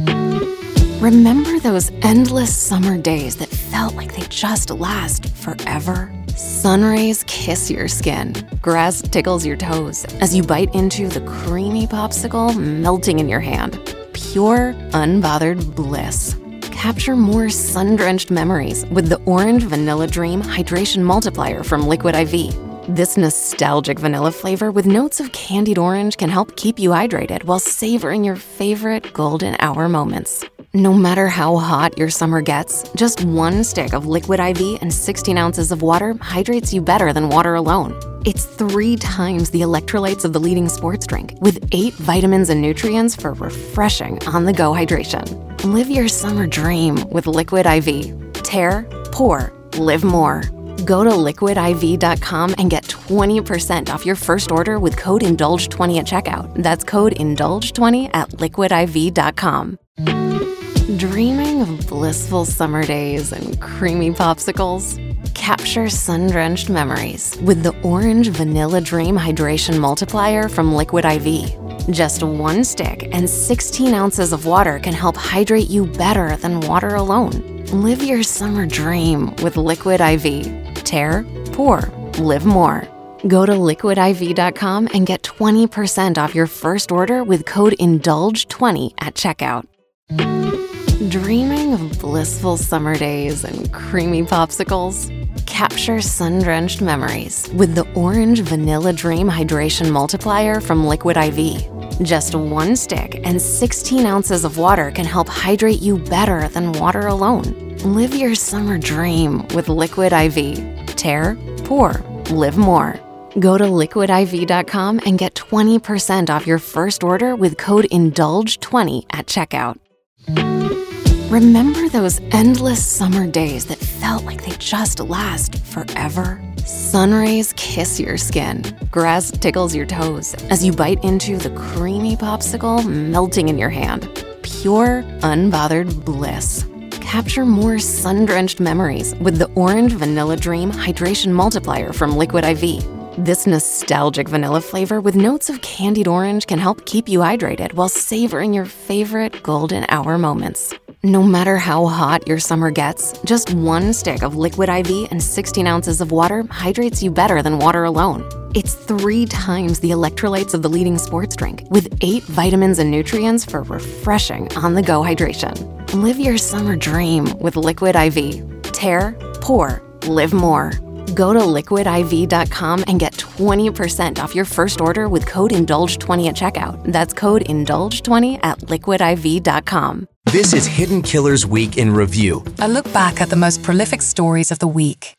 Remember those endless summer days that felt like they just last forever? Sun rays kiss your skin, grass tickles your toes as you bite into the creamy popsicle melting in your hand. Pure, unbothered bliss. Capture more sun-drenched memories with the Orange Vanilla Dream Hydration Multiplier from Liquid IV. This nostalgic vanilla flavor with notes of candied orange can help keep you hydrated while savoring your favorite golden hour moments. No matter how hot your summer gets, just one stick of Liquid IV and 16 ounces of water hydrates you better than water alone. It's 3 times the electrolytes of the leading sports drink, with 8 vitamins and nutrients for refreshing on-the-go hydration. Live your summer dream with Liquid IV. Tear, pour, live more. Go to liquidiv.com and get 20% off your first order with code INDULGE20 at checkout. That's code INDULGE20 at liquidiv.com. Dreaming of blissful summer days and creamy popsicles? Capture sun-drenched memories with the Orange Vanilla Dream Hydration Multiplier from Liquid IV. Just one stick and 16 ounces of water can help hydrate you better than water alone. Live your summer dream with Liquid IV. Tear, pour, live more. Go to liquidiv.com and get 20% off your first order with code INDULGE20 at checkout. Dreaming of blissful summer days and creamy popsicles? Capture sun-drenched memories with the Orange Vanilla Dream Hydration Multiplier from Liquid IV. Just one stick and 16 ounces of water can help hydrate you better than water alone. Live your summer dream with Liquid IV. Tear, pour, live more. Go to liquidiv.com and get 20% off your first order with code INDULGE20 at checkout. Remember those endless summer days that felt like they just last forever? Sun rays kiss your skin, grass tickles your toes as you bite into the creamy popsicle melting in your hand. Pure, unbothered bliss. Capture more sun-drenched memories with the Orange Vanilla Dream Hydration Multiplier from Liquid IV. This nostalgic vanilla flavor with notes of candied orange can help keep you hydrated while savoring your favorite golden hour moments. No matter how hot your summer gets, just one stick of Liquid IV and 16 ounces of water hydrates you better than water alone. It's 3 times the electrolytes of the leading sports drink, with 8 vitamins and nutrients for refreshing on-the-go hydration. Live your summer dream with Liquid IV. Tear, pour, live more. Go to liquidiv.com and get 20% off your first order with code INDULGE20 at checkout. That's code INDULGE20 at liquidiv.com. This is Hidden Killers Week in Review. A look back at the most prolific stories of the week.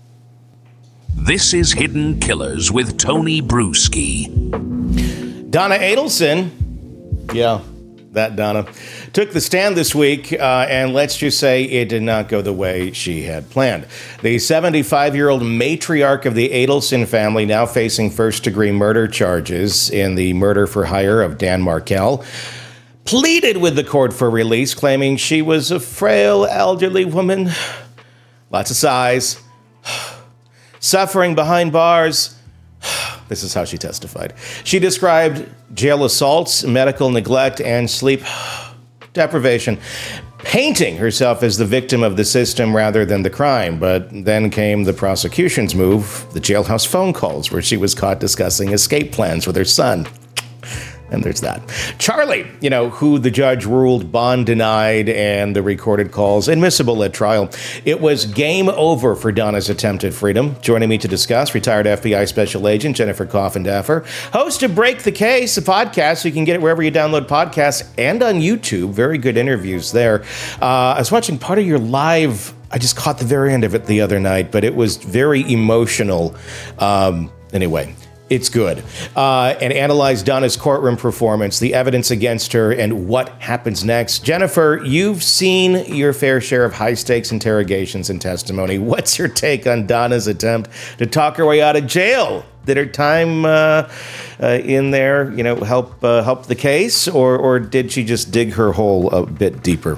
This is Hidden Killers with Tony Bruschi. Donna Adelson, yeah, that Donna, took the stand this week, and let's just say it did not go the way she had planned. The 75-year-old matriarch of the Adelson family, now facing first-degree murder charges in the murder for hire of Dan Markel, pleaded with the court for release, claiming she was a frail, elderly woman, lots of sighs, suffering behind bars. This is how she testified. She described jail assaults, medical neglect, and sleep deprivation, painting herself as the victim of the system rather than the crime. But then came the prosecution's move, the jailhouse phone calls, where she was caught discussing escape plans with her son. And there's that. Charlie, who the judge ruled bond denied and the recorded calls admissible at trial. It was game over for Donna's attempted freedom. Joining me to discuss, retired FBI Special Agent Jennifer Coffindaffer, host of Break the Case, a podcast. So you can get it wherever you download podcasts and on YouTube. Very good interviews there. I was watching part of your live. I just caught the very end of it the other night, but it was very emotional. Anyway. It's good. And analyze Donna's courtroom performance, the evidence against her, and what happens next. Jennifer, you've seen your fair share of high-stakes interrogations and testimony. What's your take on Donna's attempt to talk her way out of jail? Did her time in there, help the case, or did she just dig her hole a bit deeper?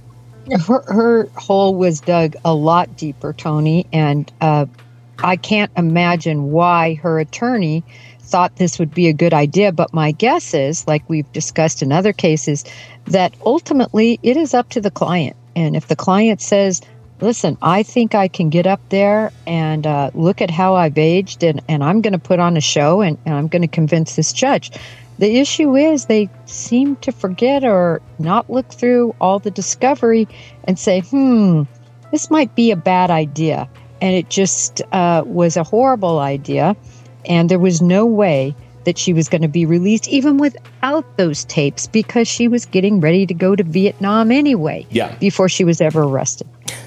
Her hole was dug a lot deeper, Tony, and I can't imagine why her attorney thought this would be a good idea. But my guess is, like we've discussed in other cases, that ultimately it is up to the client. And if the client says, listen, I think I can get up there and look at how I've aged, and I'm going to put on a show, and I'm going to convince this judge. The issue is they seem to forget or not look through all the discovery and say, this might be a bad idea. And it just was a horrible idea. And there was no way that she was going to be released even without those tapes, because she was getting ready to go to Vietnam anyway, before she was ever arrested.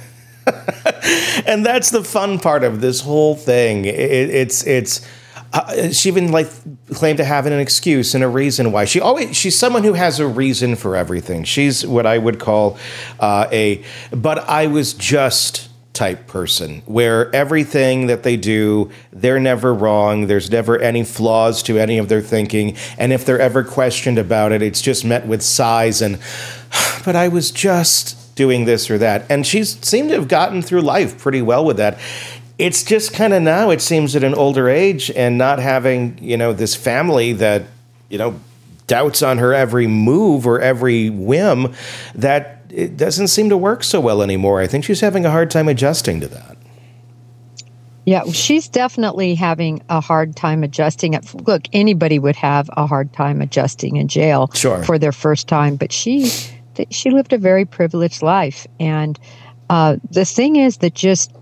And that's the fun part of this whole thing. She even claimed to have an excuse and a reason why. She's someone who has a reason for everything. She's what I would call but I was just type person, where everything that they do, they're never wrong. There's never any flaws to any of their thinking. And if they're ever questioned about it, it's just met with sighs and, but I was just doing this or that. And she seemed to have gotten through life pretty well with that. It's just kind of now, it seems, at an older age and not having, this family that, doubts on her every move or every whim, that it doesn't seem to work so well anymore. I think she's having a hard time adjusting to that. Yeah, she's definitely having a hard time adjusting. Look, anybody would have a hard time adjusting in jail for their first time, but she lived a very privileged life. And the thing is that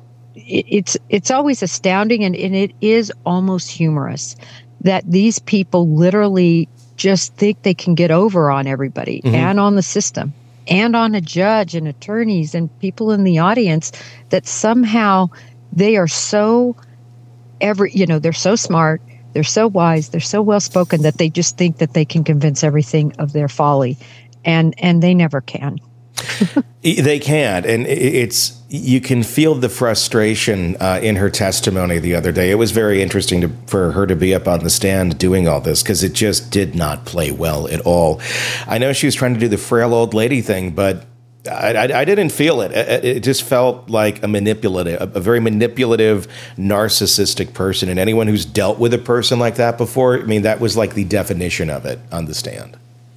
it's always astounding, and it is almost humorous that these people literally just think they can get over on everybody and on the system and on a judge and attorneys and people in the audience, that somehow they are so they're so smart, they're so wise, they're so well spoken that they just think that they can convince everything of their folly, and they never can. They can't, and you can feel the frustration in her testimony the other day. It was very interesting for her to be up on the stand doing all this, because it just did not play well at all. I know she was trying to do the frail old lady thing, but I didn't feel it. It just felt like a very manipulative, narcissistic person. And anyone who's dealt with a person like that before, I mean, that was like the definition of it on the stand.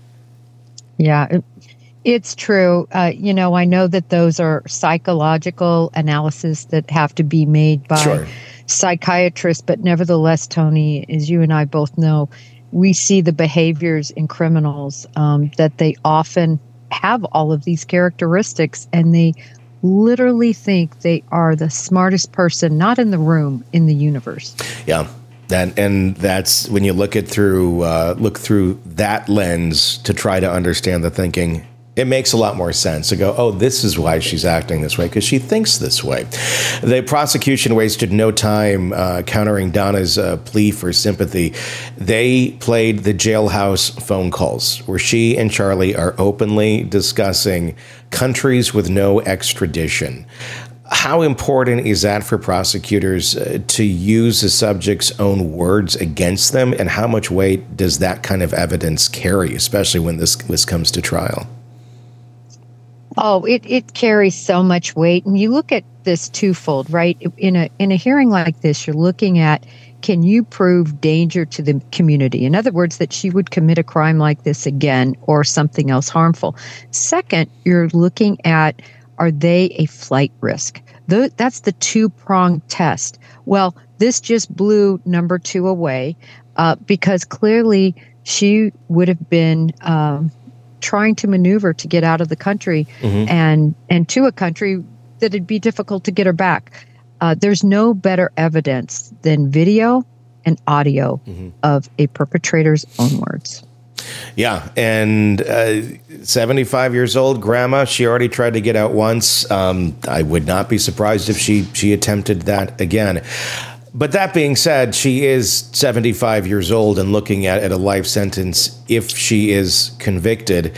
Yeah. It's true. I know that those are psychological analysis that have to be made by psychiatrists, but nevertheless, Tony, as you and I both know, we see the behaviors in criminals, that they often have all of these characteristics, and they literally think they are the smartest person, not in the room, in the universe. Yeah. And that's when you look through that lens to try to understand the thinking. It makes a lot more sense to go, oh, this is why she's acting this way, because she thinks this way. The prosecution wasted no time countering Donna's plea for sympathy. They played the jailhouse phone calls where she and Charlie are openly discussing countries with no extradition. How important is that for prosecutors to use the subject's own words against them, and how much weight does that kind of evidence carry, especially when this comes to trial? Oh, it carries so much weight. And you look at this twofold, right? In a hearing like this, you're looking at, can you prove danger to the community? In other words, that she would commit a crime like this again or something else harmful. Second, you're looking at, are they a flight risk? That's the two-pronged test. Well, this just blew number 2 away because clearly she would have been trying to maneuver to get out of the country and to a country that it'd be difficult to get her back. There's no better evidence than video and audio of a perpetrator's own words. Yeah, and 75 years old, grandma, she already tried to get out once. I would not be surprised if she attempted that again. But that being said, she is 75 years old and looking at a life sentence if she is convicted.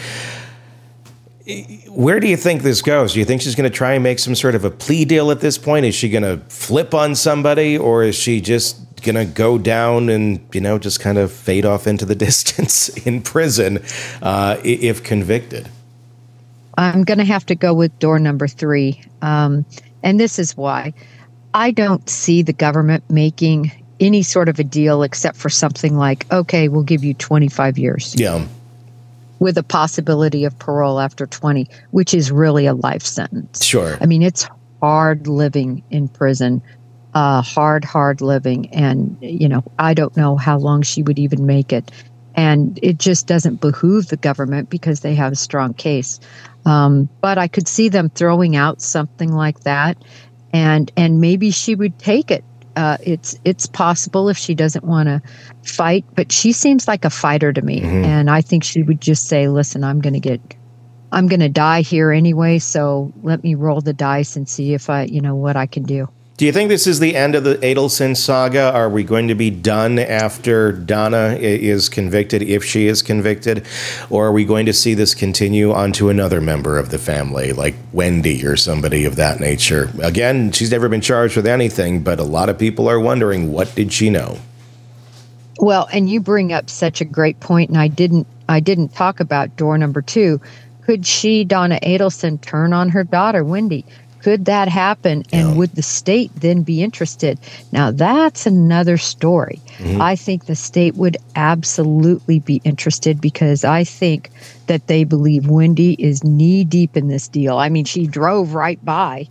Where do you think this goes? Do you think she's going to try and make some sort of a plea deal at this point? Is she going to flip on somebody, or is she just going to go down and, just kind of fade off into the distance in prison if convicted? I'm going to have to go with door number 3. And this is why. I don't see the government making any sort of a deal except for something like, okay, we'll give you 25 years. Yeah. With a possibility of parole after 20, which is really a life sentence. Sure. I mean, it's hard living in prison, hard living. And, I don't know how long she would even make it. And it just doesn't behoove the government because they have a strong case. But I could see them throwing out something like that, and maybe she would take it. It's possible if she doesn't want to fight, but she seems like a fighter to me. Mm-hmm. And I think she would just say, listen, I'm going to die here anyway. So let me roll the dice and see if what I can do. Do you think this is the end of the Adelson saga? Are we going to be done after Donna is convicted, if she is convicted? Or are we going to see this continue onto another member of the family, like Wendy or somebody of that nature? Again, she's never been charged with anything, but a lot of people are wondering, what did she know? Well, and you bring up such a great point, and I didn't talk about door number 2. Could she, Donna Adelson, turn on her daughter, Wendy? Could that happen? And would the state then be interested? Now, that's another story. Mm-hmm. I think the state would absolutely be interested because I think that they believe Wendy is knee deep in this deal. I mean, she drove right by,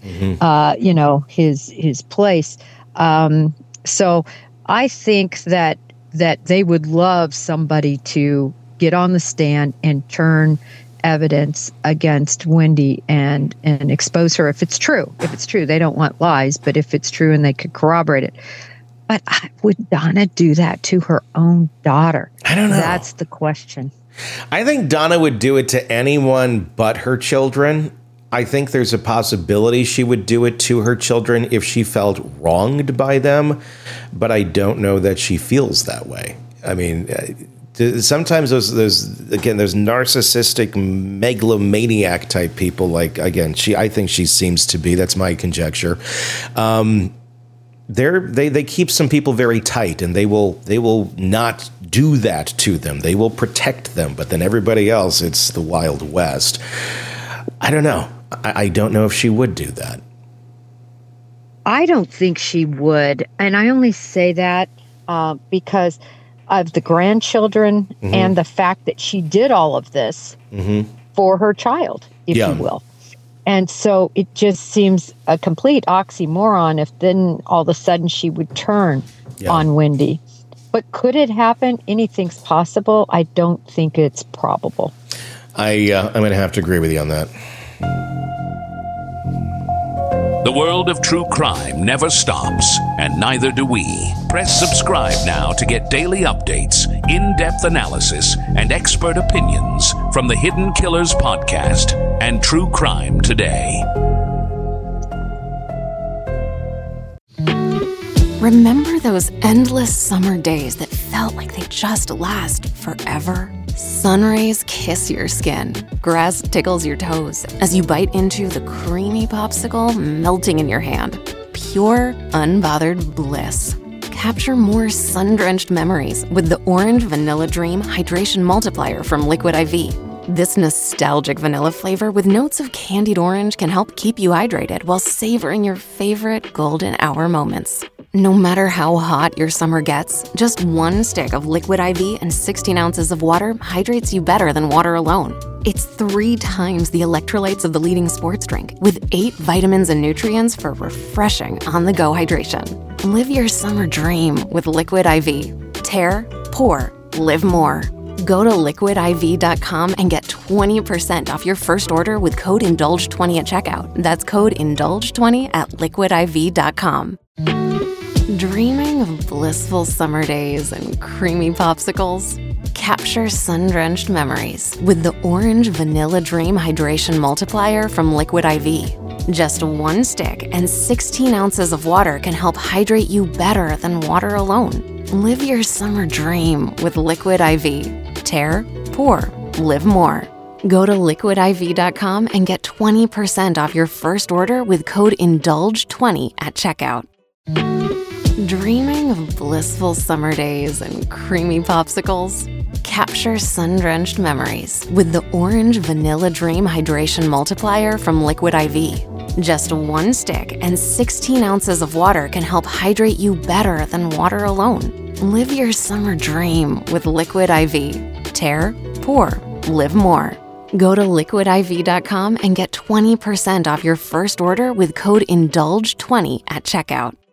his place. So I think that they would love somebody to get on the stand and turn evidence against Wendy and expose her if it's true. If it's true, they don't want lies, but if it's true and they could corroborate it. But would Donna do that to her own daughter? I don't know. That's the question. I think Donna would do it to anyone but her children. I think there's a possibility she would do it to her children if she felt wronged by them, but I don't know that she feels that way. I mean, sometimes those narcissistic megalomaniac type people, like, again, I think she seems to be, that's my conjecture. They keep some people very tight, and they will not do that to them. They will protect them, but then everybody else, it's the Wild West. I don't know. I don't know if she would do that. I don't think she would, and I only say that because of the grandchildren and the fact that she did all of this for her child, if you will. And so it just seems a complete oxymoron if then all of a sudden she would turn on Wendy. But could it happen? Anything's possible. I don't think it's probable. I'm going to have to agree with you on that. The world of true crime never stops, and neither do we. Press subscribe now to get daily updates, in-depth analysis, and expert opinions from the Hidden Killers podcast and True Crime Today. Remember those endless summer days that felt like they just last forever? Sun rays kiss your skin. Grass tickles your toes as you bite into the creamy popsicle melting in your hand. Pure, unbothered bliss. Capture more sun-drenched memories with the Orange Vanilla Dream Hydration Multiplier from Liquid IV. This nostalgic vanilla flavor with notes of candied orange can help keep you hydrated while savoring your favorite golden hour moments. No matter how hot your summer gets, just one stick of Liquid IV and 16 ounces of water hydrates you better than water alone. It's 3 times the electrolytes of the leading sports drink, with 8 vitamins and nutrients for refreshing on-the-go hydration. Live your summer dream with Liquid IV. Tear, pour, live more. Go to liquidiv.com and get 20% off your first order with code INDULGE20 at checkout. That's code INDULGE20 at liquidiv.com. Dreaming of blissful summer days and creamy popsicles? Capture sun-drenched memories with the Orange Vanilla Dream Hydration Multiplier from Liquid IV. Just 1 stick and 16 ounces of water can help hydrate you better than water alone. Live your summer dream with Liquid IV. Tear, pour, live more. Go to liquidiv.com and get 20% off your first order with code INDULGE20 at checkout. Dreaming of blissful summer days and creamy popsicles? Capture sun-drenched memories with the Orange Vanilla Dream Hydration Multiplier from Liquid IV. Just one stick and 16 ounces of water can help hydrate you better than water alone. Live your summer dream with Liquid IV. Tear, pour, live more. Go to liquidiv.com and get 20% off your first order with code INDULGE20 at checkout.